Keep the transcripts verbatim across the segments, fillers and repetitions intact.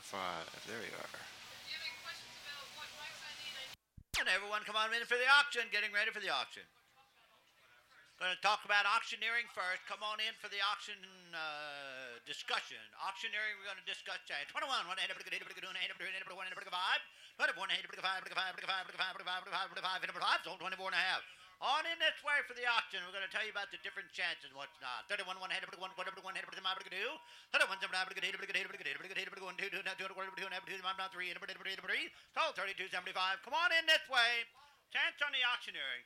five. There you are. And everyone come on in for the auction. Getting ready for the auction. Going to talk about auctioneering first. Come on in for the auction uh, discussion. Auctioneering, we're going to discuss that. twenty-one, one, eight, eight, eight, eight, eight, eight, eight, one, eight, five. twenty-one, eight, five, five, five, five, five, five, five, five, sold twenty-four and a half. On in this way for the auction. We're going to tell you about the different chances and what's not. thirty-one, one, eight, one, one, one, eight, five, two. thirty-one, seven, eight, eight, eight, eight, eight, eight, eight, one, two, two, two, two, two, three, three. Sold thirty-two seventy-five. Come on in this way. Chance on the auctioneering.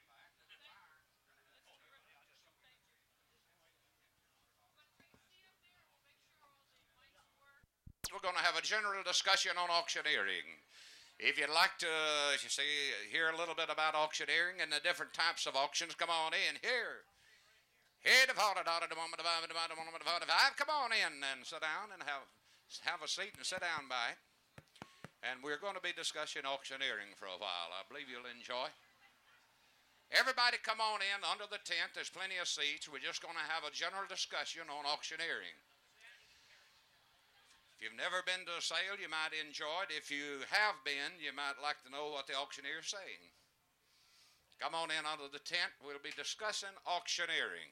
We're going to have a general discussion on auctioneering. If you'd like to, uh, you see, hear a little bit about auctioneering and the different types of auctions, come on in here. Here, the forty dollar, the moment, the moment, the moment, the forty-five. Come on in and sit down and have have a seat and sit down by it. And we're going to be discussing auctioneering for a while. I believe you'll enjoy. Everybody, come on in under the tent. There's plenty of seats. We're just going to have a general discussion on auctioneering. If you've never been to a sale, you might enjoy it. If you have been, you might like to know what the auctioneer is saying. Come on in under the tent. We'll be discussing auctioneering.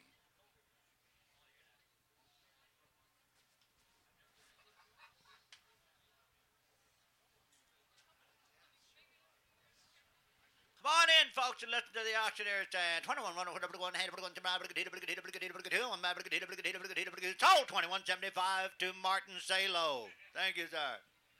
Come on in, folks, and listen to the auctioneer stand. twenty-one, one, one, one, sold twenty-one seventy-five to Martin Salo. Thank you, sir.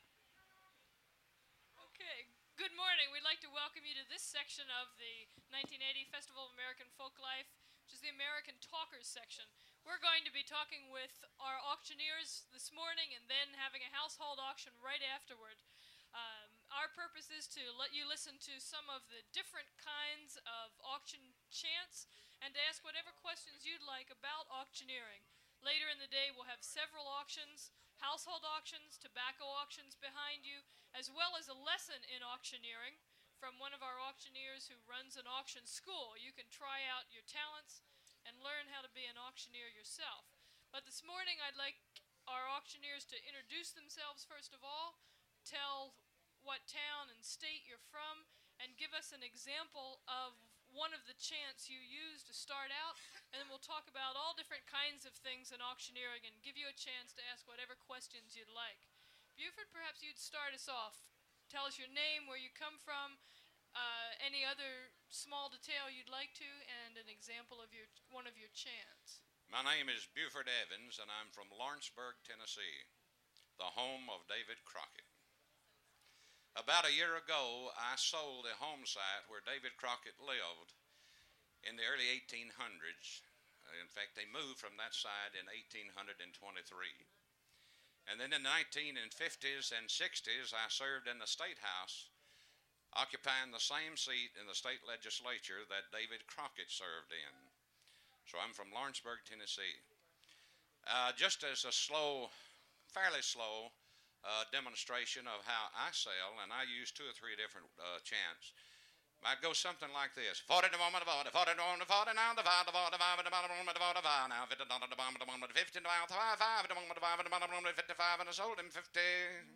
Okay, good morning. We'd like to welcome you to this section of the nineteen eighty Festival of American Folklife, which is the American Talkers section. We're going to be talking with our auctioneers this morning and then having a household auction right afterward. Um, our purpose is to let you listen to some of the different kinds of auction chants and to ask whatever questions you'd like about auctioneering. Later in the day, we'll have several auctions, household auctions, tobacco auctions behind you, as well as a lesson in auctioneering from one of our auctioneers who runs an auction school. You can try out your talents and learn how to be an auctioneer yourself. But this morning, I'd like our auctioneers to introduce themselves first of all, tell what town and state you're from, and give us an example of one of the chants you use to start out, and then we'll talk about all different kinds of things in auctioneering and give you a chance to ask whatever questions you'd like. Buford, perhaps you'd start us off. Tell us your name, where you come from, uh, any other small detail you'd like to, and an example of your one of your chants. My name is Buford Evans, and I'm from Lawrenceburg, Tennessee, the home of David Crockett. About a year ago, I sold a home site where David Crockett lived in the early eighteen hundreds. In fact, they moved from that site in eighteen twenty-three. And then in the nineteen fifties and sixties, I served in the State House, occupying the same seat in the state legislature that David Crockett served in. So I'm from Lawrenceburg, Tennessee. Uh, just as a slow, fairly slow, Uh, demonstration of how I sell, and I use two or three different uh, chants. Might go something like this: forty to one to forty, forty to one to forty, now the five to forty, five to one to forty-five, now fifty to one to one to fifty, now five, five to one to five, to one to fifty-five, and I sold him fifty.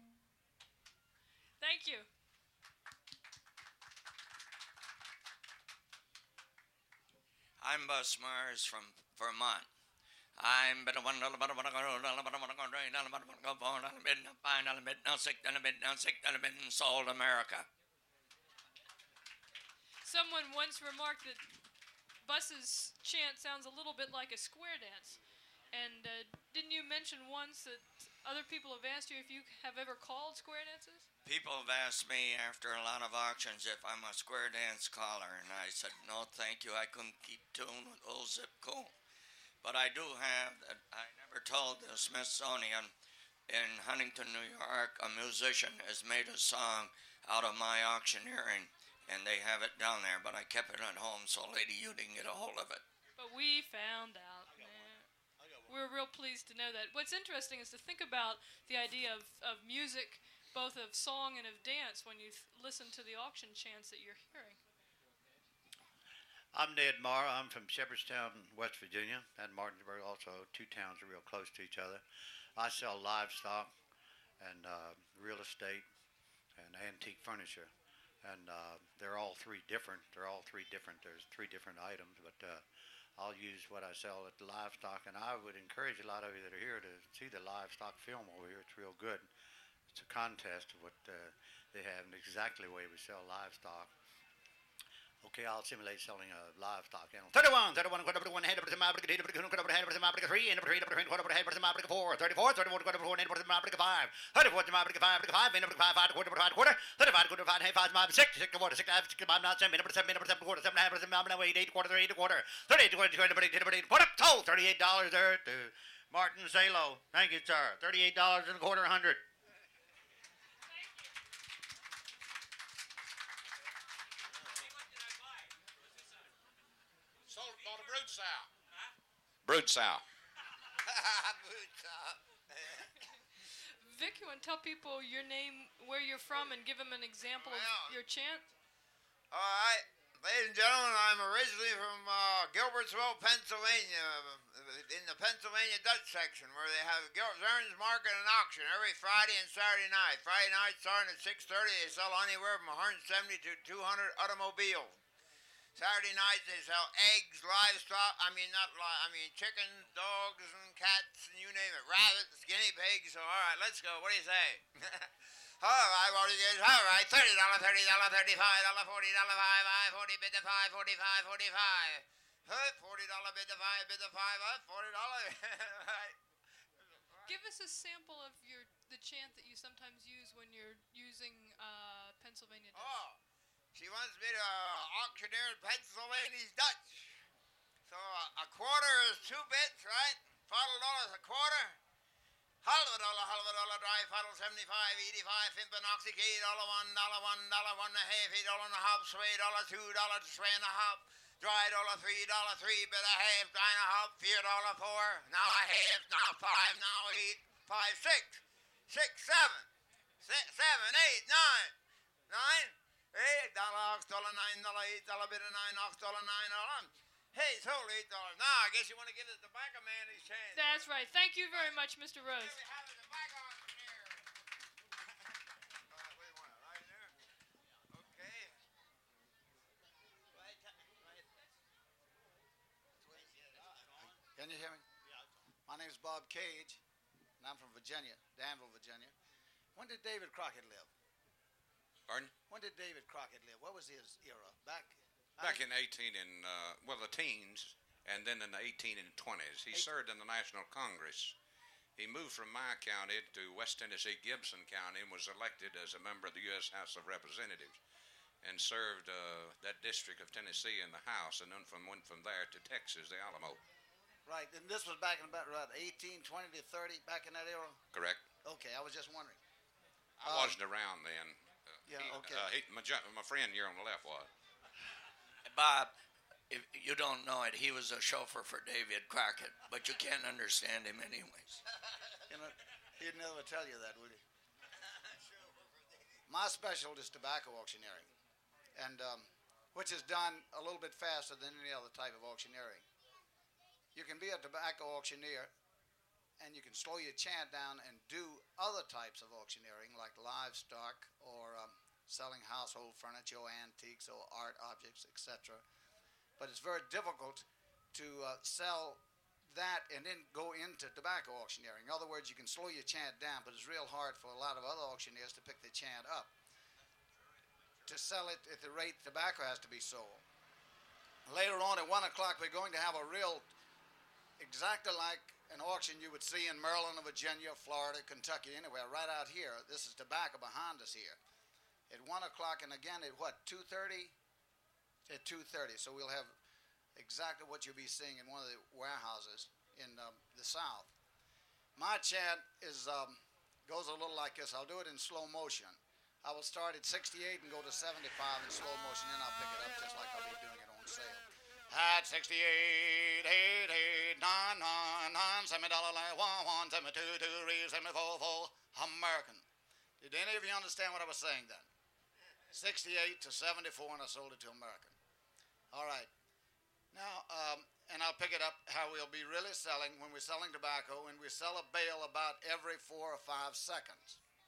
Thank you. I'm Bus Mars from Vermont. I'm better one dollar, but one dollar, dollar, but one dollar, three dollar, but one dollar, four dollar, bid, now five dollar, bid, now six dollar, bid, now six dollar, bid, and sold America. Someone once remarked that Bus's chant sounds a little bit like a square dance. And uh, didn't you mention once that other people have asked you if you have ever called square dances? People have asked me after a lot of auctions if I'm a square dance caller, and I said, no, thank you, I couldn't keep tune with old Zip Cool. But I do have, I never told the Smithsonian in Huntington, New York, a musician has made a song out of my auctioneering, and they have it down there, but I kept it at home so Lady you didn't get a hold of it. But we found out. Yeah. We're real pleased to know that. What's interesting is to think about the idea of, of music, both of song and of dance, when you th- listen to the auction chants that you're hearing. I'm Ned Marr. I'm from Shepherdstown, West Virginia, and Martinsburg also. Two towns are real close to each other. I sell livestock, and uh, real estate and antique furniture. And uh, they're all three different. They're all three different. There's three different items, but uh, I'll use what I sell at the livestock. And I would encourage a lot of you that are here to see the livestock film over here. It's real good. It's a contest of what uh, they have and exactly the way we sell livestock. Okay, I'll simulate selling a livestock animal. thirty-one, thirty-one, quarter one, hand over to my brick, quarter over hand over to my brick three, and over three, quarter over hand over to my brick four, thirty-four, thirty-one, quarter over hand over to my brick five, thirty-four to my brick five, brick five, and over five, five, quarter over five, quarter, thirty-five, quarter over five, half five, five, six, six, quarter, six, five, six, five, not seven, over seven, over seven, quarter, seven, half, seven, nine, eight, eight, quarter, eight, quarter, thirty-eight, quarter, quarter, quarter, quarter, total, thirty-eight dollars there to Martin Salo. Thank you, sir. Thirty-eight dollars and a quarter, a hundred. Bought a brood sow. Brood sow. Vic, you want to tell people your name, where you're from, and give them an example of Well, your chant? All right, ladies and gentlemen, I'm originally from uh, Gilbertsville, Pennsylvania, in the Pennsylvania Dutch section, where they have Gil- Zern's Market and Auction every Friday and Saturday night. Friday night starting at six thirty, they sell anywhere from one hundred seventy to two hundred automobiles. Saturday nights they sell eggs, livestock, I mean not li- I mean chickens, dogs, and cats, and you name it, rabbits, guinea pigs. So all right, let's go. What do you say? All right, what do you say? All right, thirty dollar, thirty dollar, thirty-five dollar, forty dollar, five, five, forty bid to five, forty-five, forty-five. Huh? Forty dollar bid to five, bid to five, huh? Forty dollar. Right. Give us a sample of your the chant that you sometimes use when you're using uh, Pennsylvania Dutch. Oh. She wants me to uh, auctioneer in Pennsylvania's Dutch. So uh, a quarter is two bits, right? Five dollars a quarter. Halva dollar, halva dollar, dry fiddle, seventy-five, eighty-five, fimpen, oxycade, dollar one, dollar one, dollar one and a half, eight dollar and a half, sway dollar two, dollar sway and a half, dry dollar three, dollar three, bit a half, nine and a half, four dollar four, now a half, now five, now eight, five, six, six, seven, six, seven, eight, nine, nine. Eight dollar ox dollar nine dollar eight dollar bit of nine ox dollar nine dollar. Hey, it's only eight dollars. Now I guess you want to give the tobacco man his chance. That's right. Thank you very much, Mister Rose. Here we have the tobacco auctioneer. All right, wait a minute, right there. Okay. Go ahead, t- go ahead. Can you hear me? Yeah. My name is Bob Cage, and I'm from Virginia, Danville, Virginia. When did David Crockett live? Pardon? When did David Crockett live? What was his era? Back Back in eighteen in, uh, well, the teens, and then in the eighteen and twenties. He Eight- served in the National Congress. He moved from my county to West Tennessee, Gibson County, and was elected as a member of the U S House of Representatives, and served uh, that district of Tennessee in the House, and then from went from there to Texas, the Alamo. Right, and this was back in about right, eighteen, twenty to thirty, back in that era? Correct? Okay, I was just wondering. I Um, wasn't around then. Uh, yeah, he- okay. Uh, he, my, jo- my friend here on the left was. Bob, if you don't know it, he was a chauffeur for David Crockett, but you can't understand him anyways. You know, he'd never tell you that, would he? My specialty is tobacco auctioneering, and um, which is done a little bit faster than any other type of auctioneering. You can be a tobacco auctioneer, and you can slow your chant down and do other types of auctioneering, like livestock or um, selling household furniture, or antiques, or art objects, et cetera. But it's very difficult to uh, sell that and then go into tobacco auctioneering. In other words, you can slow your chant down, but it's real hard for a lot of other auctioneers to pick the chant up. To sell it at the rate tobacco has to be sold. Later on at one o'clock, we're going to have a real, exactly like an auction you would see in Maryland, Virginia, Florida, Kentucky, anywhere, right out here. This is tobacco behind us here. At one o'clock, and again at what, two thirty? At two thirty, so we'll have exactly what you'll be seeing in one of the warehouses in um, the South. My chant is um, goes a little like this. I'll do it in slow motion. I will start at sixty-eight and go to seventy-five in slow motion, then I'll pick it up just like I'll be doing it on sale. At sixty-eight, eight, eight, nine, nine, nine, seven dollar line, one, one, seven, two, two, three, seven, four, four, American. Did any of you understand what I was saying then? sixty-eight to seventy-four, and I sold it to American. All right. Now, um, and I'll pick it up how we'll be really selling when we're selling tobacco, and we sell a bale about every four or five seconds.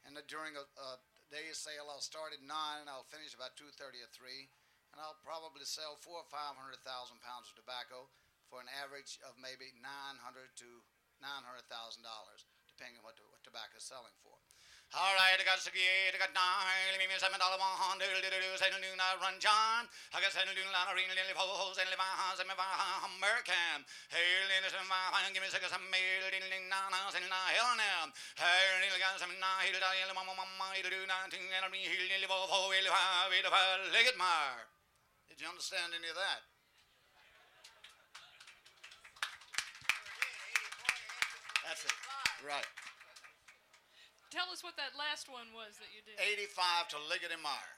And uh, during a, a day's sale, I'll start at nine and I'll finish about two thirty or three, and I'll probably sell four or five hundred thousand pounds of tobacco for an average of maybe nine hundred to nine hundred thousand dollars, depending on what, the, what tobacco is selling for. All right, I got sixty-eight, I got nine, me seven dollar one hundred, do do do, say do not run John. I got seven do not ring, lily holes, and live on, and American. Hey, lily, some fine, give me six, some mail, lily, nine, and nine, hell now. Hey, lily, got some nine, lily, mama, mama, do nothing, and me, lily, ho, ho, lily, five, lily, five, leg it, mar. Did you understand any of that? That's it. Right. Tell us what that last one was that you did. eighty-five to Liggett and Meyer.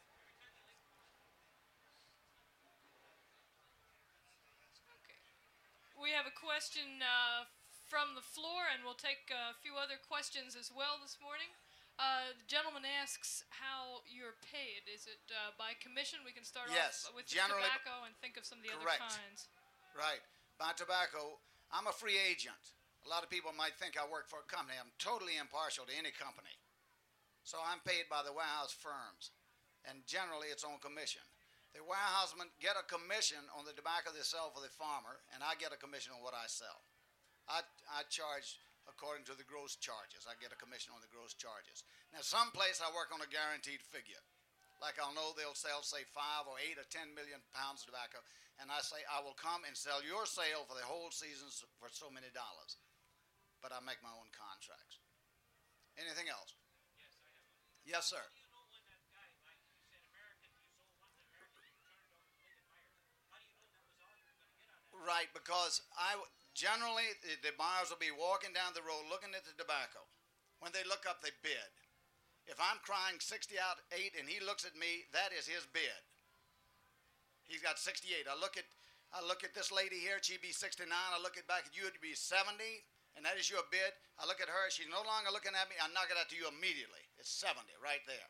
Okay. We have a question uh, from the floor, and we'll take a few other questions as well this morning. Uh, the gentleman asks how you're paid. Is it uh, by commission? We can start Yes, off with the generally- tobacco and think of some of the Correct. other kinds. Right. By tobacco, I'm a free agent. A lot of people might think I work for a company. I'm totally impartial to any company. So I'm paid by the warehouse firms, and generally it's on commission. The warehousemen get a commission on the tobacco they sell for the farmer, and I get a commission on what I sell. I, I charge according to the gross charges. I get a commission on the gross charges. Now, someplace I work on a guaranteed figure. Like I'll know they'll sell, say, five or eight or ten million pounds of tobacco, and I say I will come and sell your sale for the whole season for so many dollars. But I make my own contracts. Anything else? Yes, I have one. Yes, sir. How do you know when that guy, like you said, American, you sold one to American, you turned it over to Liggett Myers? How do you know that was all you were going to get on that? Right, because I w- generally the, the buyers will be walking down the road looking at the tobacco. When they look up, they bid. If I'm crying sixty out eight and he looks at me, that is his bid. He's got sixty-eight. I look at I look at this lady here, she'd be sixty-nine. I look at back at you, it'd be seventy. And that is your bid. I look at her, she's no longer looking at me, I knock it out to you immediately. It's seventy right there.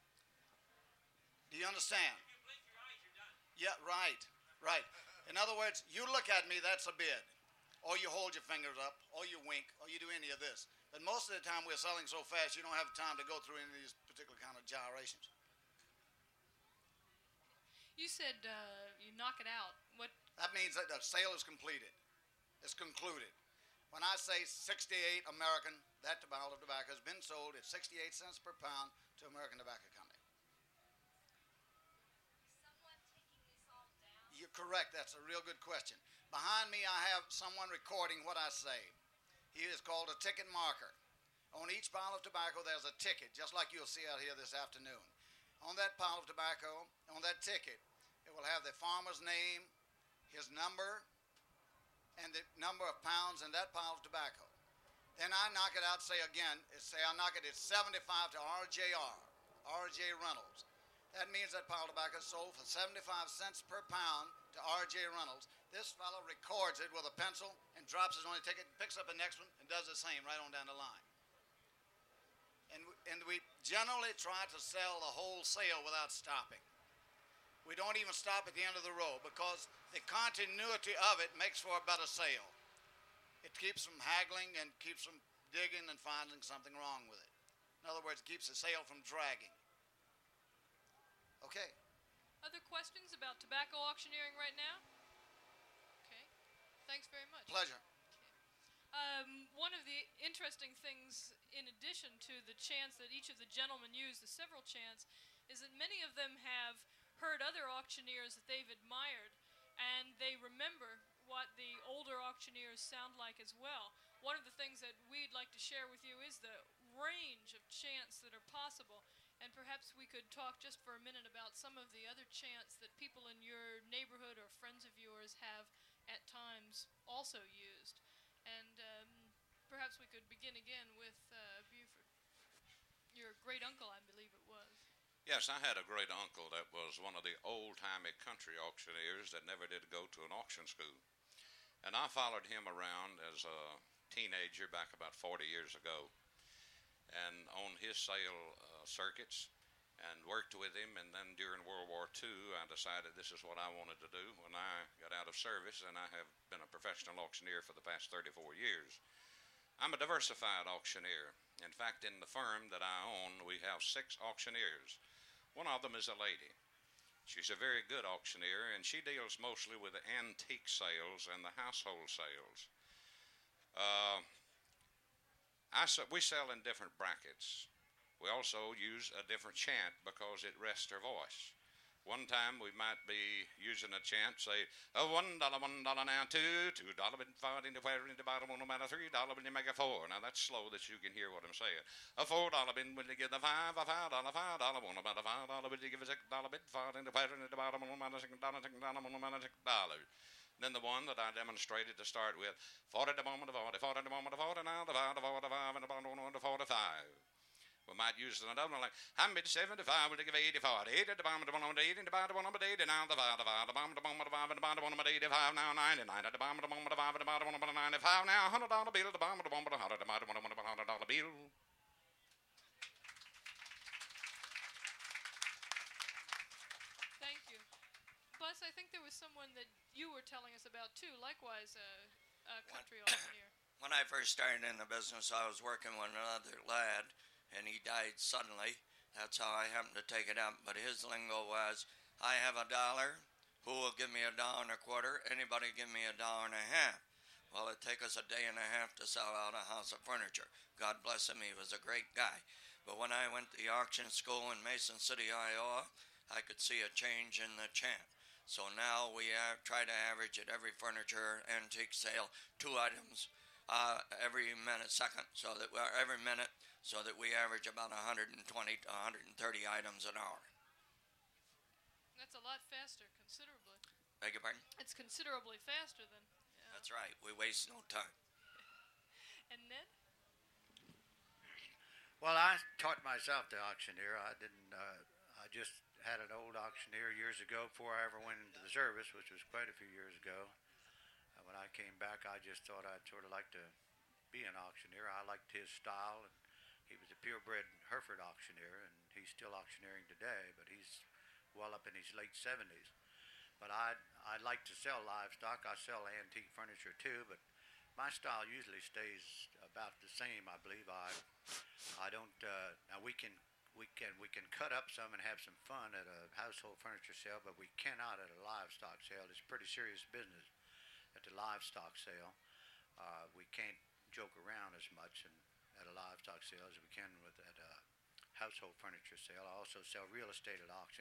Do you understand? If you blink your eyes, you're done. Yeah, right, right. In other words, you look at me, that's a bid. Or you hold your fingers up, or you wink, or you do any of this. But most of the time we're selling so fast, you don't have time to go through any of these particular kind of gyrations. You said uh, you knock it out. What? That means that the sale is completed. It's concluded. When I say sixty-eight American, that bottle of tobacco has been sold at sixty-eight cents per pound to American Tobacco Company. Someone taking this all down? You're correct. That's a real good question. Behind me, I have someone recording what I say. He is called a ticket marker. On each bottle of tobacco, there's a ticket, just like you'll see out here this afternoon. On that pile of tobacco, on that ticket, it will have the farmer's name, his number, and the number of pounds in that pile of tobacco. Then I knock it out, say again, say I knock it at seventy-five to R J R, R J Reynolds. That means that pile of tobacco is sold for seventy-five cents per pound to R J Reynolds. This fellow records it with a pencil and drops it on the ticket, picks up the next one, and does the same right on down the line. And we, and we generally try to sell the whole sale without stopping. We don't even stop at the end of the row because the continuity of it makes for a better sale. It keeps from haggling and keeps from digging and finding something wrong with it. In other words, it keeps the sale from dragging. Okay. Other questions about tobacco auctioneering right now? Okay. Thanks very much. Pleasure. Um, one of the interesting things, in addition to the chants that each of the gentlemen used, the several chants, is that many of them have heard other auctioneers that they've admired, and they remember what the older auctioneers sound like as well. One of the things that we'd like to share with you is the range of chants that are possible, and perhaps we could talk just for a minute about some of the other chants that people in your neighborhood or friends of yours have at times also used. And um, perhaps we could begin again with uh, Buford. Your great uncle, I believe it was. Yes, I had a great uncle that was one of the old-timey country auctioneers that never did go to an auction school. And I followed him around as a teenager back about forty years ago and on his sale uh, circuits and worked with him. And then during World War Two, I decided this is what I wanted to do when I got out of service, and I have been a professional auctioneer for the past thirty-four years. I'm a diversified auctioneer, In fact, in the firm that I own, we have six auctioneers. One of them is a lady. She's a very good auctioneer, and she deals mostly with the antique sales and the household sales. Uh, I, we sell in different brackets. We also use a different chant because it rests her voice. One time we might be using a chant, say, a one dollar, one dollar now, two, two dollar, been five into where into bottom, one matter, three dollar, when you make a four. Now that's slow that you can hear what I'm saying. A four dollar bin, will you give the five, a five dollar, five dollar, one about a five dollar, will you give a six dollar bid, five into where into bottom, one matter, six dollar, six dollar, one matter, six dollars. Then the one that I demonstrated to start with, forty the moment of forty, forty the moment of forty, now the five, the forty-five, and the bottom one to forty-five. We might use another one like, I'm at seventy-five, we'll give eighty-four, eighty at the bottom of the one of eighty, and the bottom of one of eighty, now the five, the five, the bottom of the one of five, and the bottom of one of eighty-five, now ninety-nine, at the bottom of the one of five, and the bottom of one of ninety-five, now hundred dollar bill, the bottom of the one of the hundred, the bottom of one of hundred dollar bill. Thank you. Buzz, I think there was someone that you were telling us about too, likewise a, a country auctioneer. When I first started in the business, I was working with another lad, and he died suddenly. That's how I happened to take it up. But his lingo was, I have a dollar. Who will give me a dollar and a quarter? Anybody give me a dollar and a half? Well, it'd take us a day and a half to sell out a house of furniture. God bless him, he was a great guy. But when I went to the auction school in Mason City, Iowa, I could see a change in the chant. So now we uh, try to average at every furniture antique sale two items uh, every minute second, so that uh, every minute, so that we average about one hundred twenty to one hundred thirty items an hour. That's a lot faster, considerably. Beg your pardon? It's considerably faster than. Yeah. That's right. We waste no time. And Ned? Well, I taught myself the auctioneer. I didn't. Uh, I just had an old auctioneer years ago before I ever went into the service, which was quite a few years ago. Uh, when I came back, I just thought I'd sort of like to be an auctioneer. I liked his style, and he was a purebred Hereford auctioneer, and he's still auctioneering today, but he's well up in his late seventies. But I I like to sell livestock. I sell antique furniture too, but my style usually stays about the same, I believe. I I don't. Uh, now we can we can we can cut up some and have some fun at a household furniture sale, but we cannot at a livestock sale. It's pretty serious business at the livestock sale. Uh, we can't joke around as much and at a livestock sale as we can with at a household furniture sale. I also sell real estate at auction,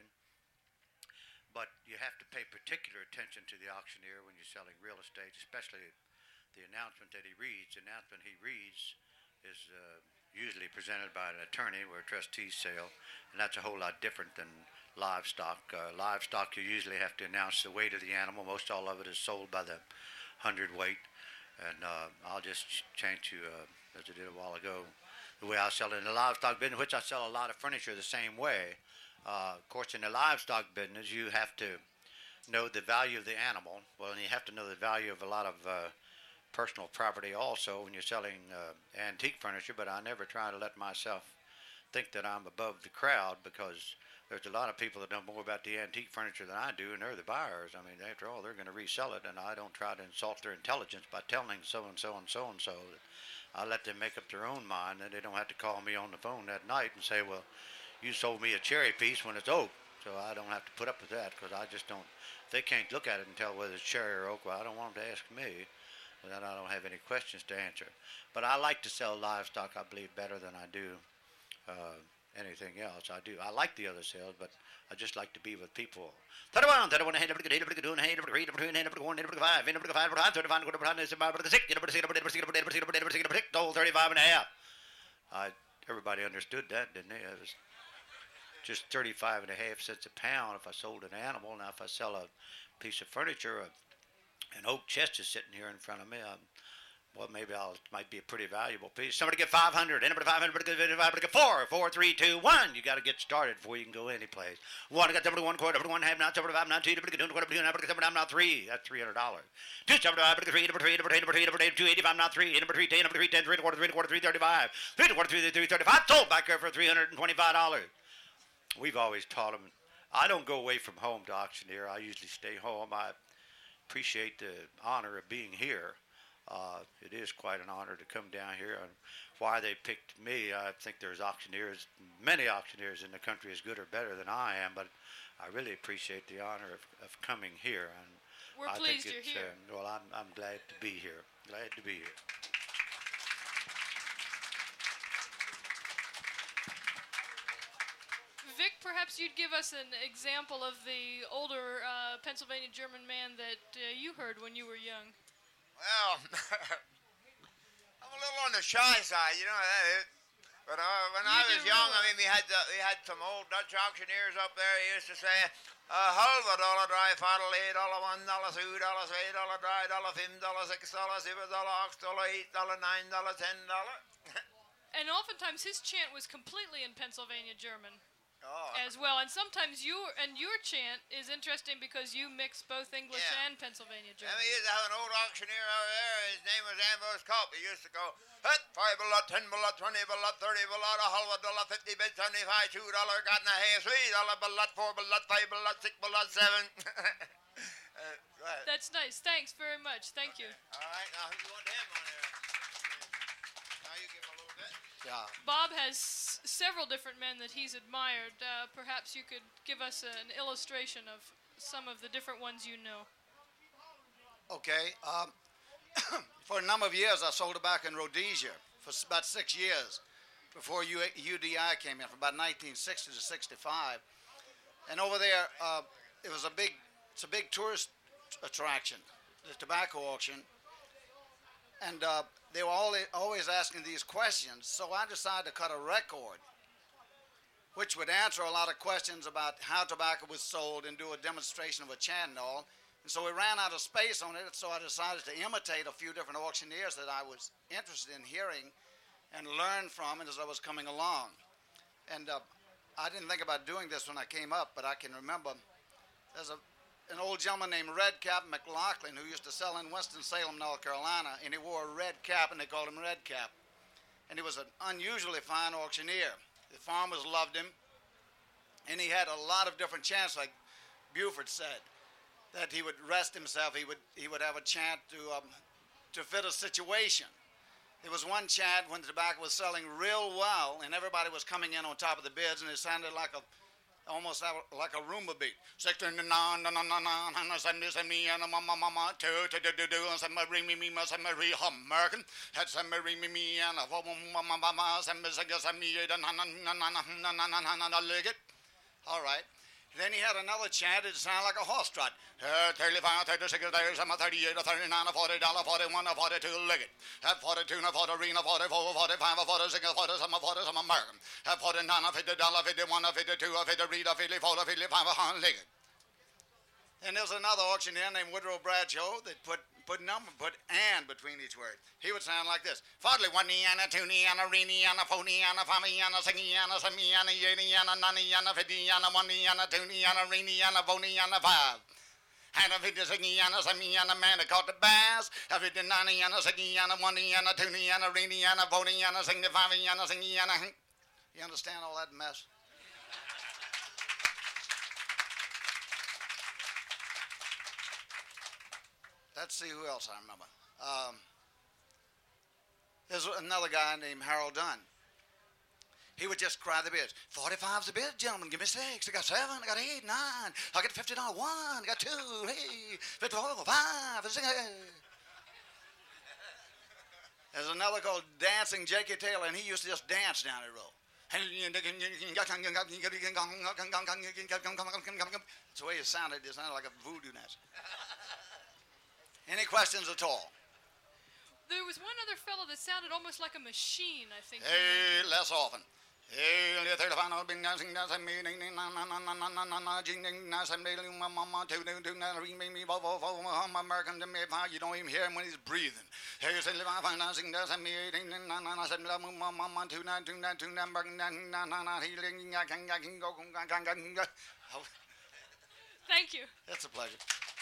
but you have to pay particular attention to the auctioneer when you're selling real estate, especially the announcement that he reads. The announcement he reads is uh, usually presented by an attorney or a trustee's sale, and that's a whole lot different than livestock. Uh, livestock, you usually have to announce the weight of the animal. Most all of it is sold by the hundredweight, and uh, I'll just change you, uh, as I did a while ago, the way I sell it in the livestock business, which I sell a lot of furniture the same way. Uh, of course, in the livestock business, you have to know the value of the animal. Well, and you have to know the value of a lot of uh, personal property also when you're selling uh, antique furniture, but I never try to let myself think that I'm above the crowd, because there's a lot of people that know more about the antique furniture than I do, and they're the buyers. I mean, after all, they're going to resell it, and I don't try to insult their intelligence by telling so-and-so and so-and-so. I let them make up their own mind, and they don't have to call me on the phone that night and say, well, you sold me a cherry piece when it's oak. So I don't have to put up with that, because I just don't, if they can't look at it and tell whether it's cherry or oak, well, I don't want them to ask me, and then I don't have any questions to answer. But I like to sell livestock, I believe, better than I do uh, anything else. I do. I like the other sales, but I just like to be with people. thirty-one, thirty-one, thirty-one, thirty-one, thirty-two, thirty-three, thirty-four, thirty-five, thirty-five, thirty-five and a half. I, everybody understood that, didn't they? It was just thirty-five and a half cents a pound if I sold an animal. Now, if I sell a piece of furniture, a, an oak chest is sitting here in front of me, I'm, well, maybe I'll, it might be a pretty valuable piece. Somebody get five hundred. Anybody five hundred? Anybody get four. Four, three, two, one. You got to get started before you can go any place. One, I got somebody one quarter, one half, not somebody five, not two, somebody two, somebody somebody I'm not three. That's three hundred dollars. Two, somebody five, three, three, three, three, three, two eighty five, not three. Number three, ten, number three, ten, three quarter, three quarter, three thirty-five, three quarter, three, three thirty-five. Sold back there for three hundred and twenty-five dollars. We've always taught them. I don't go away from home to auctioneer. I usually stay home. I appreciate the honor of being here. Uh, it is quite an honor to come down here. And why they picked me, I think there's auctioneers, many auctioneers in the country as good or better than I am, but I really appreciate the honor of, of coming here. And We're I pleased think you're it's, here. Uh, well, I'm, I'm glad to be here. Glad to be here. Vic, perhaps you'd give us an example of the older uh, Pennsylvania German man that uh, you heard when you were young. Well, I'm a little on the shy side, you know that is. But uh, when You I do was young, real I mean, we had the, we had some old Dutch auctioneers up there. He used to say, uh, halva dollar dry, fodder, eight dollar one, dollar two, dollar three, dollar dry, dollar five, dollar six, dollar seven, dollar ox, dollar eight, dollar nine, dollar ten, dollar. And oftentimes his chant was completely in Pennsylvania German Oh. as well. And sometimes you and your chant is interesting because you mix both English Yeah. and Pennsylvania And German. we used to have an old auctioneer over there. His name was Ambrose Culp. He used to go, hut, five bullet, ten bullet, twenty bullet, thirty bullet, a halva dollar, fifty bid, seventy-five, two dollar, got in a hay, three dollar bullet, four bullet, five bullet, six bullet, seven. uh, go ahead. That's nice. Thanks very much. Thank you. All right, now who you want him on there? Now you give him a little bit. Yeah. Bob has s- several different men that he's admired. Uh, perhaps you could give us an illustration of some of the different ones you know. Okay. Um, for a number of years, I sold tobacco in Rhodesia for s- about six years before U- UDI came in, from about nineteen sixty to sixty-five. And over there, uh, it was a big, it's a big tourist attraction, the tobacco auction. And uh, they were all, always asking these questions, so I decided to cut a record which would answer a lot of questions about how tobacco was sold and do a demonstration of a chant and all. And so we ran out of space on it, so I decided to imitate a few different auctioneers that I was interested in hearing and learn from as I was coming along. And uh, I didn't think about doing this when I came up, but I can remember there's a an old gentleman named Redcap McLaughlin who used to sell in Winston-Salem, North Carolina, and he wore a red cap, and they called him Redcap. And he was an unusually fine auctioneer. The farmers loved him, and he had a lot of different chants, like Buford said, that he would rest himself. He would he would have a chant to um, to fit a situation. There was one chant when the tobacco was selling real well, and everybody was coming in on top of the bids, and it sounded like a almost like a Roomba beat. Sixteen na na na na na na seventy seventy and mama mama two two two two and some ring me me some Marie American had some Marie me me and a mama mama some some me and na na na na na na na na na leg it. All right. Then he had another chant. It sounded like a horse trot. thirty-five, thirty-six, thirty-eight, thirty-nine, forty, forty-one, forty-two, leg it. forty-two, forty-three, forty-four, forty-five, forty-six, forty-seven, forty-seven, American. forty-nine, fifty, fifty-one, fifty-two, fifty-three, fifty-four, fifty-five, leg it. And there was another auctioneer named Woodrow Bradshaw that put put number put and between each word. He would sound like this: Fodley, one and a two and a reeny and a phony and a fammy and a singy and a semi and a yeni and a nunny and a fifty and a one and a two and a reeny and a phony and a five. And a fifty singy and a semi and a man that caught the bass. A fifty ninety and a singy and a one and a two and a reeny and a phony and a singy five and a singy and a. You understand all that mess? Let's see who else I remember. Um, there's another guy named Harold Dunn. He would just cry the bids. forty-five's the bid, gentlemen. Give me six. I got seven. I got eight, nine. I got fifty dollar one. I got two. Hey, fifty-four, five. Six. There's another called Dancing J K Taylor, and he used to just dance down the road. That's the way it sounded. It sounded like a voodoo dance. Any questions at all? There was one other fellow that sounded almost like a machine, I think. Hey, less often. Hey, thirty-five, I've been dancing, dancing, meeting, na na na na na na na na, jing ding, na some daily, ma ma ma, two two two, na ring me me, bo bo bo, I'm American to me, you don't even hear him when he's breathing. Hey, thirty-five, dancing, dancing, meeting, na na na, some ma ma ma ma, two na two na two na, na na na na, healing, I can I can go, I can I can go. Thank you. It's a pleasure.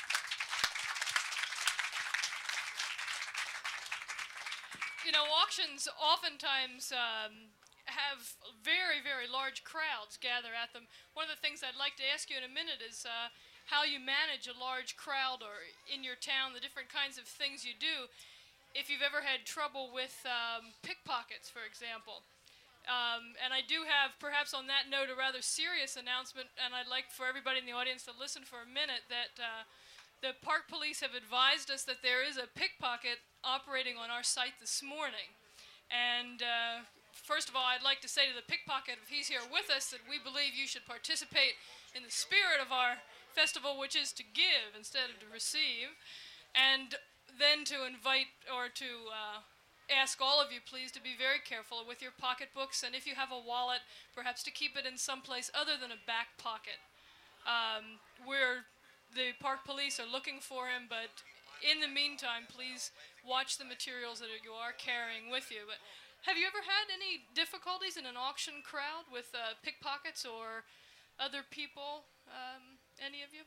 You know, auctions oftentimes um, have very, very large crowds gather at them. One of the things I'd like to ask you in a minute is uh, how you manage a large crowd or in your town, the different kinds of things you do. if you've ever had trouble with um, pickpockets, for example. Um, and I do have, perhaps on that note, a rather serious announcement, and I'd like for everybody in the audience to listen for a minute, that uh, the park police have advised us that there is a pickpocket operating on our site this morning. And uh, first of all, I'd like to say to the pickpocket, if he's here with us, that we believe you should participate in the spirit of our festival, which is to give instead of to receive. And then to invite or to uh, ask all of you, please, to be very careful with your pocketbooks, and if you have a wallet, perhaps to keep it in some place other than a back pocket. Um, we're, the park police are looking for him, but in the meantime, please watch the materials that you are carrying with you. But have you ever had any difficulties in an auction crowd with uh, pickpockets or other people? Um, any of you?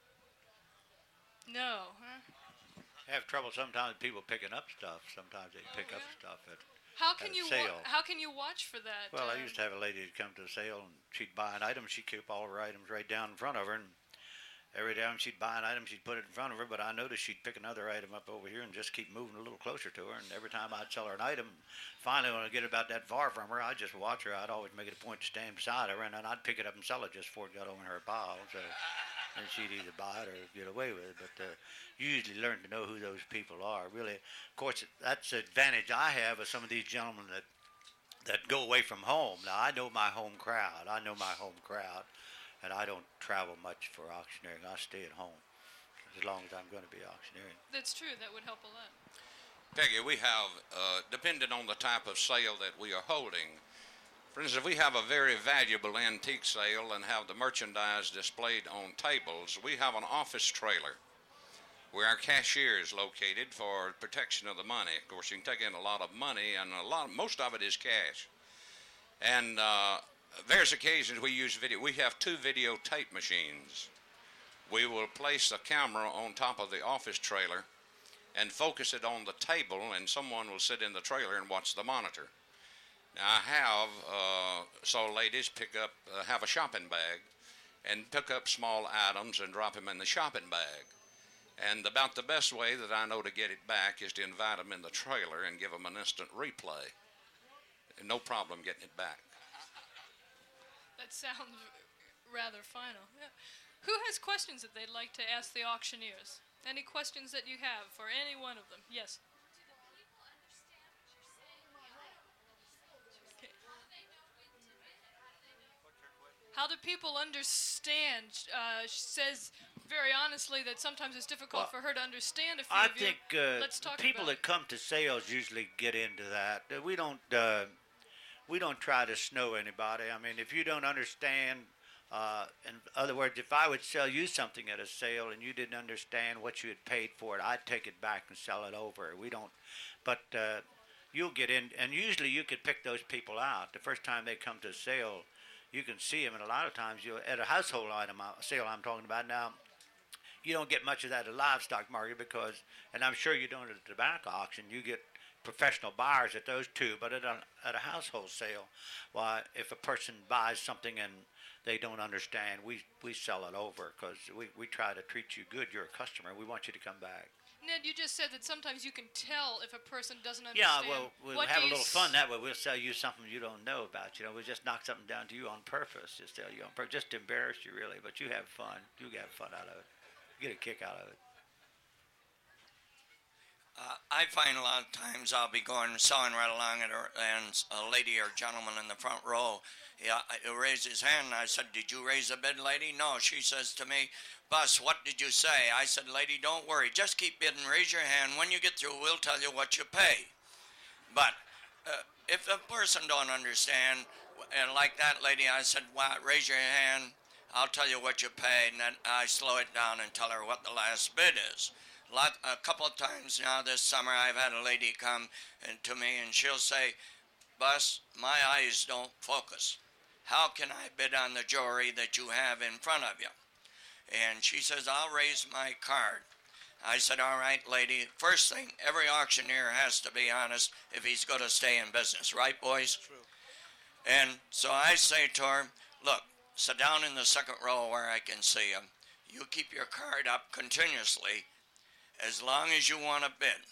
No, huh? I have trouble sometimes with people picking up stuff. Sometimes they pick yeah? up stuff at How can at a you sale. Wa- how can you watch for that? Well, uh, I used to have a lady who'd come to the sale, and she'd buy an item. She'd keep all her items right down in front of her, and every time she'd buy an item, she'd put it in front of her. But I noticed she'd pick another item up over here and just keep moving a little closer to her. And every time I'd sell her an item, finally, when I get about that far from her, I'd just watch her. I'd always make it a point to stand beside her, and then I'd pick it up and sell it just before it got over in her pile. So, and she'd either buy it or get away with it. But uh, you usually learn to know who those people are. Really, of course, that's the advantage I have of some of these gentlemen that that go away from home. Now, I know my home crowd. I know my home crowd. And I don't travel much for auctioneering. I stay at home as long as I'm going to be auctioneering. That's true. That would help a lot. Peggy, we have, uh, depending on the type of sale that we are holding, for instance, if we have a very valuable antique sale and have the merchandise displayed on tables, we have an office trailer where our cashier is located for protection of the money. Of course, you can take in a lot of money, and a lot, most of it is cash. And uh, there's occasions we use video. We have two videotape machines. We will place the camera on top of the office trailer and focus it on the table, and someone will sit in the trailer and watch the monitor. Now, I have uh, saw ladies pick up, uh, have a shopping bag, and pick up small items and drop them in the shopping bag. And about the best way that I know to get it back is to invite them in the trailer and give them an instant replay. No problem getting it back. That sounds rather final. Yeah. Who has questions that they'd like to ask the auctioneers? Any questions that you have for any one of them? Yes. Okay. How do people understand? Uh, she says very honestly that sometimes it's difficult Well, for her to understand a few I of you. think uh, Let's talk people about that come to sales usually get into that. Uh, We don't uh, we don't try to snow anybody. I mean, if you don't understand, uh, in other words, if I would sell you something at a sale and you didn't understand what you had paid for it, I'd take it back and sell it over. We don't, but uh, you'll get in, and usually you could pick those people out. The first time they come to a sale, you can see them, and a lot of times you at a household item uh, sale I'm talking about now. You don't get much of that at a livestock market because, and I'm sure you don't at a tobacco auction, you get professional buyers at those two, but at a, at a household sale, why, if a person buys something and they don't understand, we, we sell it over because we, we try to treat you good. You're a customer. We want you to come back. Ned, you just said that sometimes you can tell if a person doesn't Yeah, understand. well, we'll What have do a you little s- fun that way. We'll sell you something you don't know about. You know, we'll just knock something down to you on purpose. Just tell you on purpose, just to embarrass you, really. But you have fun. You have fun out of it. You get a kick out of it. Uh, I find a lot of times I'll be going sawing right along at her, and a lady or gentleman in the front row, yeah, he'll raise his hand, and I said, "Did you raise a bid, lady?" "No." She says to me, "Bus, what did you say?" I said, "Lady, don't worry. Just keep bidding. Raise your hand. When you get through, we'll tell you what you pay." But uh, if a person don't understand, and like that lady, I said, "Well, raise your hand. I'll tell you what you paid," and then I slow it down and tell her what the last bid is. Lot, a couple of times now this summer, I've had a lady come and to me, and she'll say, "Bus, my eyes don't focus. How can I bid on the jewelry that you have in front of you?" And she says, "I'll raise my card." I said, "All right, lady, first thing, every auctioneer has to be honest if he's going to stay in business. Right, boys?" True. And so I say to her, "Look, sit down in the second row where I can see you. You keep your card up continuously as long as you want to bid.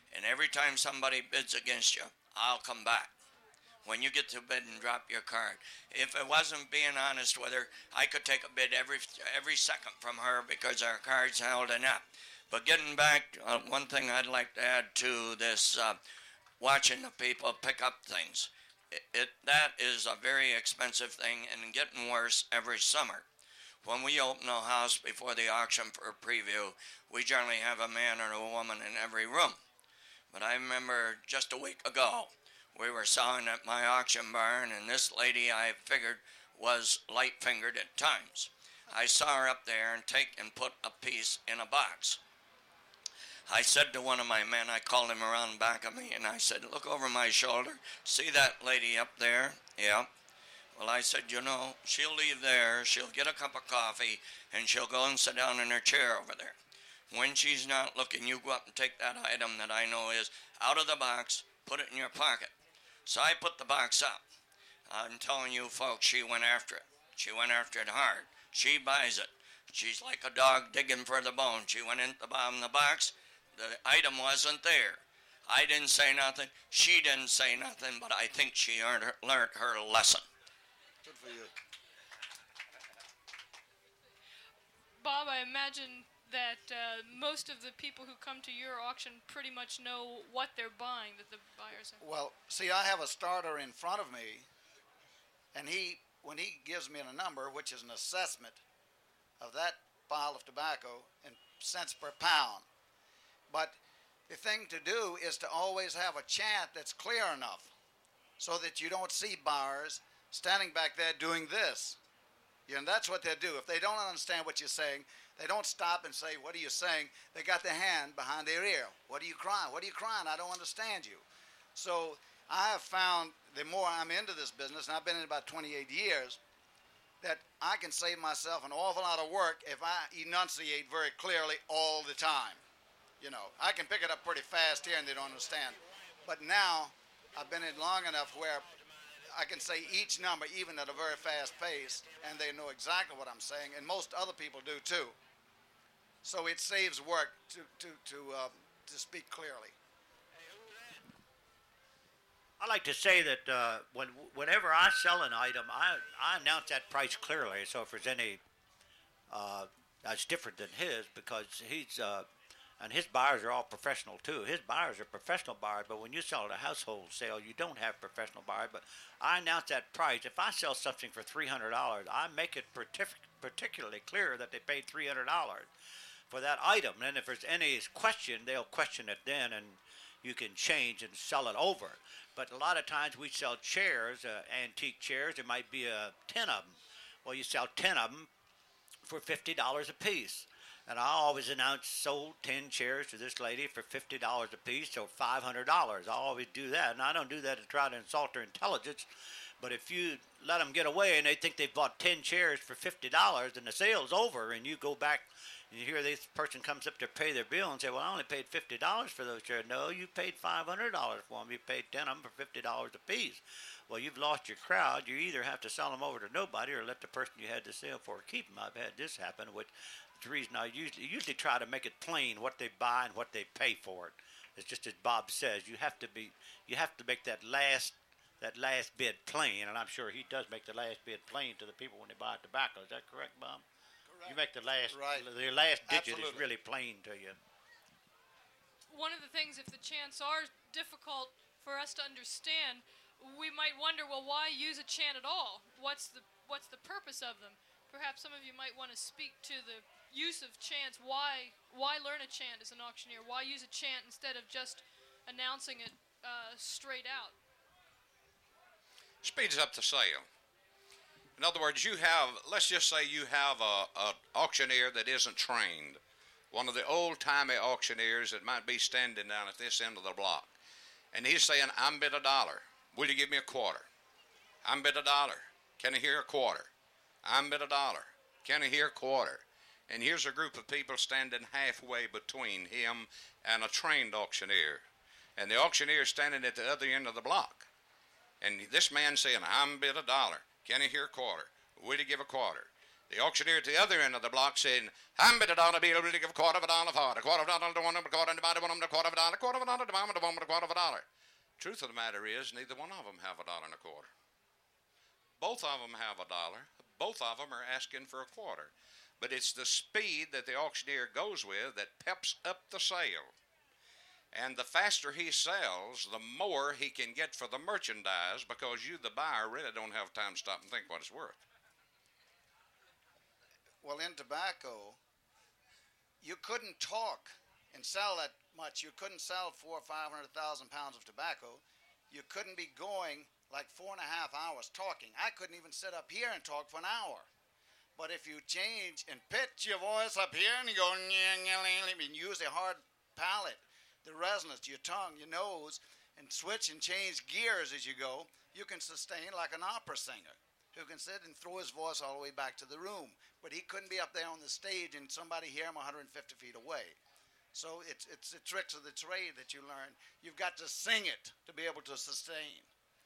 And every time somebody bids against you, I'll come back. When you get to bid and drop your card. If it wasn't being honest with her, I could take a bid every every second from her because our card's held enough. But getting back, uh, one thing I'd like to add to this, uh, watching the people pick up things. It, it that is a very expensive thing and getting worse every summer. When we open a house before the auction for a preview, we generally have a man or a woman in every room. But I remember just a week ago, we were selling at my auction barn, and this lady I figured was light-fingered at times. I saw her up there and take and put a piece in a box. I said to one of my men, I called him around back of me, and I said, look over my shoulder. See that lady up there? Yeah. Well, I said, you know, she'll leave there, she'll get a cup of coffee, and she'll go and sit down in her chair over there. When she's not looking, you go up and take that item that I know is out of the box, put it in your pocket. So I put the box up. I'm telling you folks, she went after it. She went after it hard. She buys it. She's like a dog digging for the bone. She went into the bottom of the box. The item wasn't there. I didn't say nothing. She didn't say nothing, but I think she earned her, learned her lesson. Good for you. Bob, I imagine that uh, most of the people who come to your auction pretty much know what they're buying, that the buyers are. Well, see, I have a starter in front of me, and he, when he gives me a number, which is an assessment of that pile of tobacco in cents per pound. But the thing to do is to always have a chant that's clear enough so that you don't see buyers standing back there doing this. You know, that's what they do. If they don't understand what you're saying, they don't stop and say, what are you saying? They got their hand behind their ear. What are you crying? What are you crying? I don't understand you. So I have found, the more I'm into this business, and I've been in it about twenty-eight years, that I can save myself an awful lot of work if I enunciate very clearly all the time. You know, I can pick it up pretty fast here and they don't understand. But now I've been in long enough where I can say each number even at a very fast pace and they know exactly what I'm saying, and most other people do too. So it saves work to, to, to, uh, to speak clearly. I like to say that uh, when whenever I sell an item, I, I announce that price clearly. So if there's any uh, that's different than his, because he's uh, and his buyers are all professional too. His buyers are professional buyers, but when you sell at a household sale, you don't have professional buyers. But I announce that price. If I sell something for three hundred dollars, I make it partic- particularly clear that they paid three hundred dollars for that item. And if there's any question, they'll question it then, and you can change and sell it over. But a lot of times we sell chairs, uh, antique chairs. There might be uh, ten of them. Well, you sell ten of them for fifty dollars a piece. And I always announce sold ten chairs to this lady for fifty dollars a piece, so five hundred dollars. I always do that. And I don't do that to try to insult her intelligence. But if you let them get away and they think they've bought ten chairs for fifty dollars and the sale's over, and you go back and you hear this person comes up to pay their bill and say, well, I only paid fifty dollars for those chairs. No, you paid five hundred dollars for them. You paid ten of them for fifty dollars a piece. Well, you've lost your crowd. You either have to sell them over to nobody or let the person you had the sale for keep them. I've had this happen, which is the reason I usually, usually try to make it plain what they buy and what they pay for it. It's just as Bob says, you have to be, you have to make that last that last bid plain, and I'm sure he does make the last bid plain to the people when they buy tobacco. Is that correct, Bob? You make the last, Right. the last digit Absolutely. is really plain to you. One of the things, if the chants are difficult for us to understand, we might wonder, well, why use a chant at all? What's the what's the purpose of them? Perhaps some of you might want to speak to the use of chants. Why why learn a chant as an auctioneer? Why use a chant instead of just announcing it uh, straight out? Speeds up the sale. In other words, you have, let's just say you have a, a auctioneer that isn't trained, one of the old-timey auctioneers that might be standing down at this end of the block, and he's saying, I'm bid a dollar. Will you give me a quarter? I'm bid a dollar. Can I hear a quarter? I'm bid a dollar. Can I hear a quarter? And here's a group of people standing halfway between him and a trained auctioneer, and the auctioneer standing at the other end of the block. And this man saying, I'm bid a dollar. Can I hear a quarter? Will you give a quarter? The auctioneer at the other end of the block saying, I'm bid a dollar bill, we'll give a quarter of a dollar for it, a quarter of a dollar to one of them, a quarter of a dollar, a quarter of a dollar, a quarter of a dollar to one of them, a quarter of a dollar. Truth of the matter is, neither one of them have a dollar and a quarter. Both of them have a dollar. Both of them are asking for a quarter. But it's the speed that the auctioneer goes with that peps up the sale. And the faster he sells, the more he can get for the merchandise, because you, the buyer, really don't have time to stop and think what it's worth. Well, in tobacco, you couldn't talk and sell that much. You couldn't sell four or five hundred thousand pounds of tobacco. You couldn't be going like four and a half hours talking. I couldn't even sit up here and talk for an hour. But if you change and pitch your voice up here and you go, and use a hard palate, the resonance, your tongue, your nose, and switch and change gears as you go, you can sustain like an opera singer who can sit and throw his voice all the way back to the room. But he couldn't be up there on the stage and somebody hear him one hundred fifty feet away. So it's it's the tricks of the trade that you learn. You've got to sing it to be able to sustain.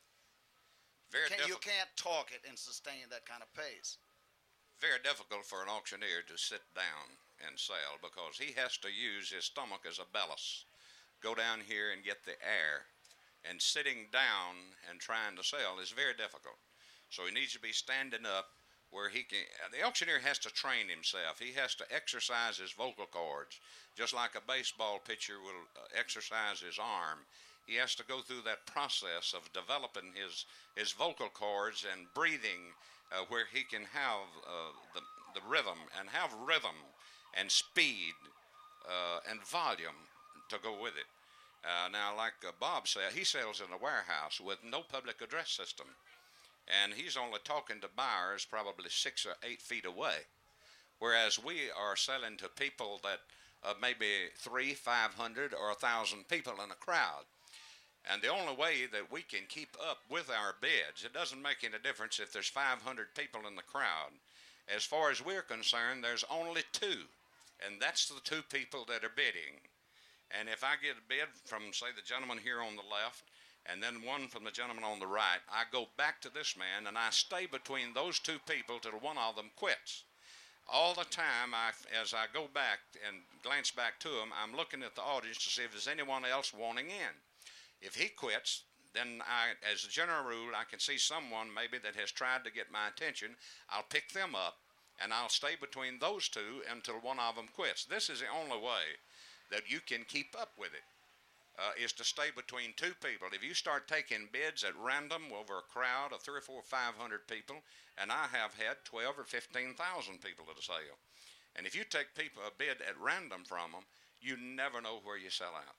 Very you, can't, you difficult. can't talk it and sustain that kind of pace. Very difficult for an auctioneer to sit down and sell, because he has to use his stomach as a ballast. Go down here and get the air. And sitting down and trying to sell is very difficult. So he needs to be standing up where he can. The auctioneer has to train himself. He has to exercise his vocal cords, just like a baseball pitcher will uh, exercise his arm. He has to go through that process of developing his his vocal cords and breathing, uh, where he can have uh, the the rhythm and have rhythm and speed uh, and volume to go with it. Uh, now, like uh, Bob said, he sells in a warehouse with no public address system. And he's only talking to buyers probably six or eight feet away. Whereas we are selling to people that uh, maybe three, five hundred, or a thousand people in a crowd. And the only way that we can keep up with our bids, it doesn't make any difference if there's five hundred people in the crowd. As far as we're concerned, there's only two. And that's the two people that are bidding. And if I get a bid from, say, the gentleman here on the left, and then one from the gentleman on the right, I go back to this man, and I stay between those two people till one of them quits. All the time, I, as I go back and glance back to him, I'm looking at the audience to see if there's anyone else wanting in. If he quits, then I, as a general rule, I can see someone maybe that has tried to get my attention. I'll pick them up, and I'll stay between those two until one of them quits. This is the only way that you can keep up with it, uh, is to stay between two people. If you start taking bids at random over a crowd of three or four or five hundred people, and I have had twelve or fifteen thousand people at a sale, and if you take people a bid at random from them, you never know where you sell out.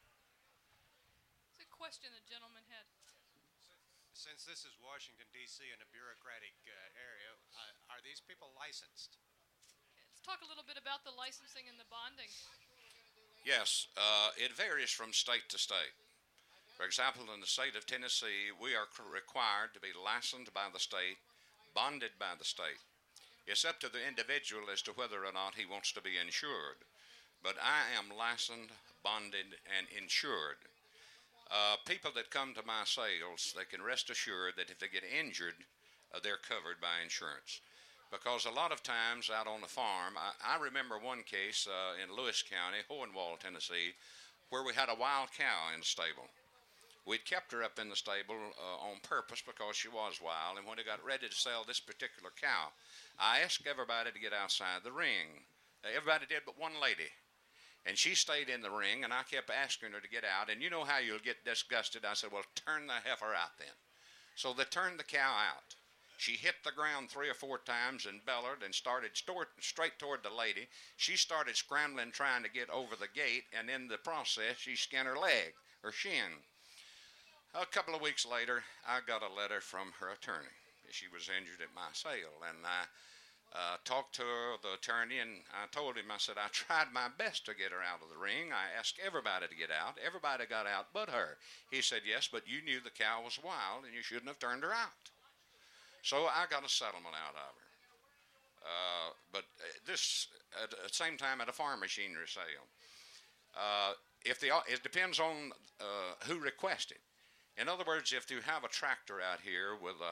It's a question the gentleman had. Since this is Washington, D C and a bureaucratic uh, area, uh, are these people licensed? Let's talk a little bit about the licensing and the bonding. Yes, uh, it varies from state to state. For example, in the state of Tennessee, we are required to be licensed by the state, bonded by the state. It's up to the individual as to whether or not he wants to be insured. But I am licensed, bonded, and insured. Uh, people that come to my sales, they can rest assured that if they get injured, uh, they're covered by insurance. Because a lot of times out on the farm, I, I remember one case uh, in Lewis County, Hohenwald, Tennessee, where we had a wild cow in the stable. We'd kept her up in the stable uh, on purpose because she was wild, and when we got ready to sell this particular cow, I asked everybody to get outside the ring. Uh, everybody did but one lady. And she stayed in the ring, and I kept asking her to get out. And you know how you'll get disgusted. I said, well, turn the heifer out then. So they turned the cow out. She hit the ground three or four times and bellowed and started stort, straight toward the lady. She started scrambling, trying to get over the gate, and in the process, she skinned her leg, her shin. A couple of weeks later, I got a letter from her attorney. She was injured at my sale, and I uh, talked to her, the attorney, and I told him, I said, I tried my best to get her out of the ring. I asked everybody to get out. Everybody got out but her. He said, yes, but you knew the cow was wild, and you shouldn't have turned her out. So I got a settlement out of her. Uh, but this, at the same time, at a farm machinery sale. Uh, if the, it depends on uh, who requested. In other words, if you have a tractor out here with a,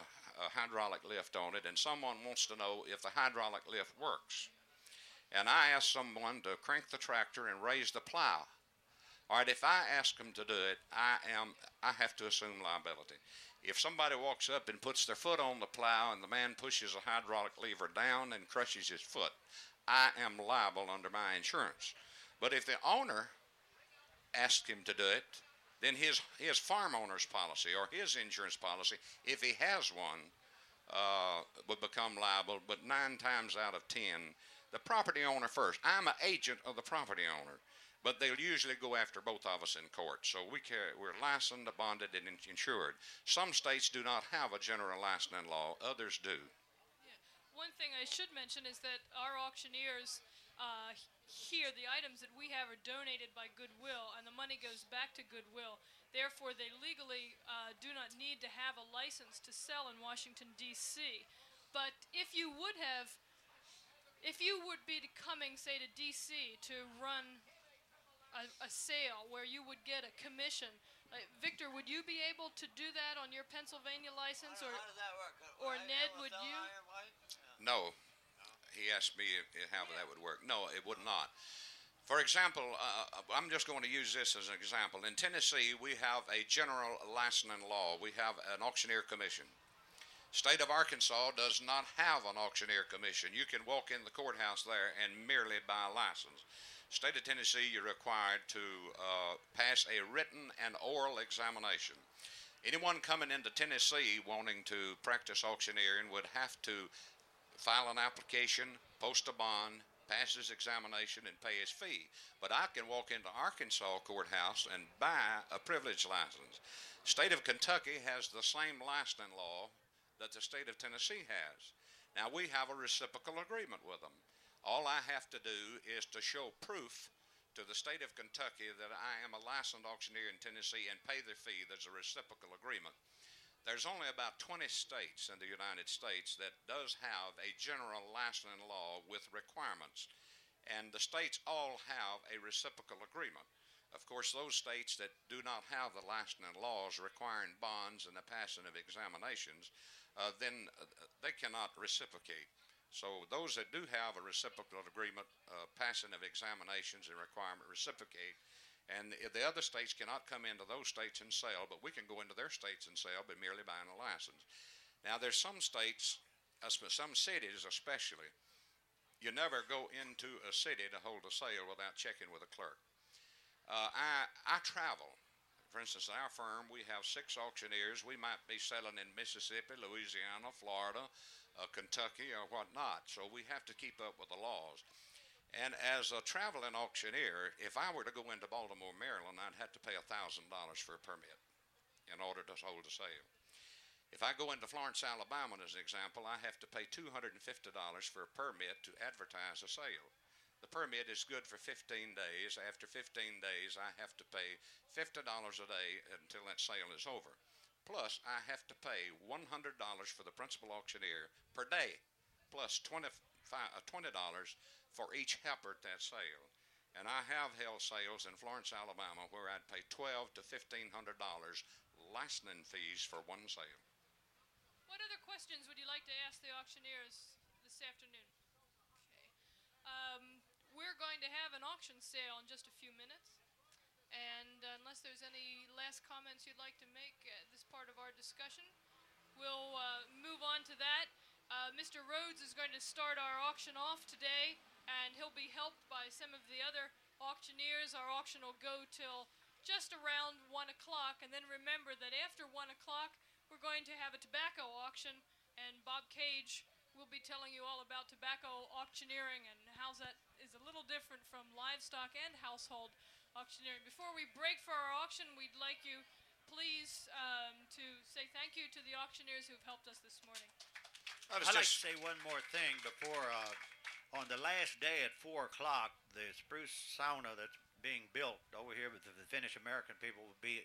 a hydraulic lift on it, and someone wants to know if the hydraulic lift works. And I ask someone to crank the tractor and raise the plow. All right, if I ask them to do it, I am I have to assume liability. If somebody walks up and puts their foot on the plow and the man pushes a hydraulic lever down and crushes his foot, I am liable under my insurance. But if the owner asks him to do it, then his his farm owner's policy or his insurance policy, if he has one, uh, would become liable. But nine times out of ten, the property owner first. I'm an agent of the property owner, but they'll usually go after both of us in court. So we carry, we're licensed, bonded, and insured. Some states do not have a general licensing law. Others do. Yeah. One thing I should mention is that our auctioneers uh, here, the items that we have are donated by Goodwill, and the money goes back to Goodwill. Therefore, they legally uh, do not need to have a license to sell in Washington, D C But if you would have, if you would be coming, say, to D C to run a, a sale where you would get a commission, uh, Victor, would you be able to do that on your Pennsylvania license, or How does that work? or Will I be Ned, able to would sell you? iron white? No. He asked me if, if how that would work. No, it would not. For example, uh, I'm just going to use this as an example. In Tennessee, we have a general licensing law. We have an auctioneer commission. State of Arkansas does not have an auctioneer commission. You can walk in the courthouse there and merely buy a license. State of Tennessee, you're required to uh, pass a written and oral examination. Anyone coming into Tennessee wanting to practice auctioneering would have to file an application, post a bond, pass his examination, and pay his fee. But I can walk into Arkansas courthouse and buy a privilege license. State of Kentucky has the same licensing law that the state of Tennessee has. Now, we have a reciprocal agreement with them. All I have to do is to show proof to the state of Kentucky that I am a licensed auctioneer in Tennessee and pay their fee. There's a reciprocal agreement. There's only about twenty states in the United States that does have a general licensing law with requirements, and the states all have a reciprocal agreement. Of course, those states that do not have the licensing laws requiring bonds and the passing of examinations, uh, then uh, they cannot reciprocate. So those that do have a reciprocal agreement, uh, passing of examinations and requirement reciprocate. And the other states cannot come into those states and sell, but we can go into their states and sell by merely buying a license. Now, there's some states, some cities especially, you never go into a city to hold a sale without checking with a clerk. Uh, I, I travel. For instance, our firm, we have six auctioneers. We might be selling in Mississippi, Louisiana, Florida, uh, Kentucky, or whatnot. So we have to keep up with the laws. And as a traveling auctioneer, if I were to go into Baltimore, Maryland, I'd have to pay one thousand dollars for a permit in order to hold a sale. If I go into Florence, Alabama, as an example, I have to pay two hundred fifty dollars for a permit to advertise a sale. The permit is good for fifteen days. After fifteen days, I have to pay fifty dollars a day until that sale is over. Plus, I have to pay one hundred dollars for the principal auctioneer per day, plus twenty dollars for each helper at that sale. And I have held sales in Florence, Alabama, where I'd pay twelve to fifteen hundred dollars licensing fees for one sale. What other questions would you like to ask the auctioneers this afternoon? Okay. Um, we're going to have an auction sale in just a few minutes. And uh, unless there's any last comments you'd like to make at this part of our discussion, we'll uh, move on to that. Uh, Mister Rhodes is going to start our auction off today, and he'll be helped by some of the other auctioneers. Our auction will go till just around one o'clock, and then remember that after one o'clock, we're going to have a tobacco auction, and Bob Cage will be telling you all about tobacco auctioneering and how that is a little different from livestock and household auctioneering. Before we break for our auction, we'd like you please um, to say thank you to the auctioneers who've helped us this morning. I'd like to say one more thing before, uh, on the last day at four o'clock, the spruce sauna that's being built over here with the Finnish American people will be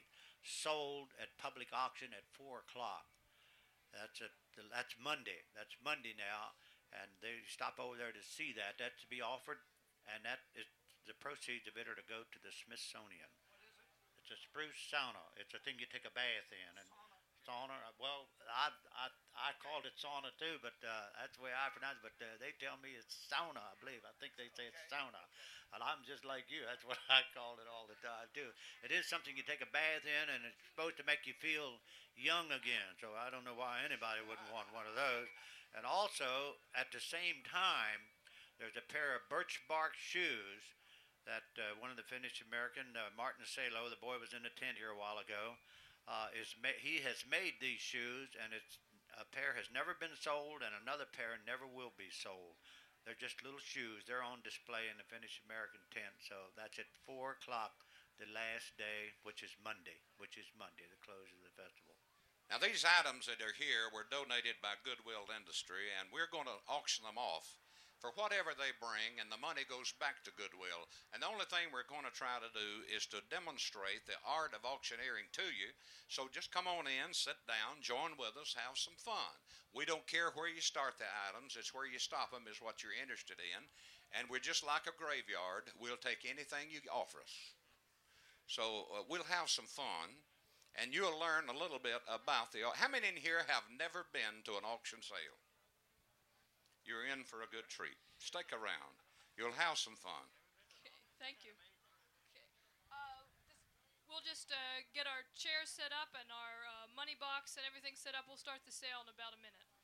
sold at public auction at four o'clock. That's at, that's Monday. That's Monday now, and they stop over there to see that. That's to be offered, and that is the proceeds of it are to go to the Smithsonian. What is it? It's a spruce sauna. It's a thing you take a bath in, and Sauna. uh, Well, I I I called it sauna too, but uh, that's the way I pronounce it. But uh, they tell me it's sauna. I believe. I think they say it's sauna, and I'm just like you. That's what I call it all the time too. It is something you take a bath in, and it's supposed to make you feel young again. So I don't know why anybody wouldn't want one of those. And also at the same time, there's a pair of birch bark shoes that uh, one of the Finnish American, uh, Martin Salo, the boy was in the tent here a while ago, uh, is ma- he has made these shoes, and it's a pair has never been sold, and another pair never will be sold. They're just little shoes. They're on display in the Finnish American tent. So that's at four o'clock the last day, which is Monday, which is Monday, the close of the festival. Now, these items that are here were donated by Goodwill Industry, and we're going to auction them off for whatever they bring, and the money goes back to Goodwill. And the only thing we're going to try to do is to demonstrate the art of auctioneering to you. So just come on in, sit down, join with us, have some fun. We don't care where you start the items. It's where you stop them is what you're interested in. And we're just like a graveyard. We'll take anything you offer us. So uh, we'll have some fun, and you'll learn a little bit about the... How many in here have never been to an auction sale? You're in for a good treat. Stick around. You'll have some fun. Okay, thank you. Okay. Uh, this, we'll just uh, get our chairs set up and our uh, money box and everything set up. We'll start the sale in about a minute.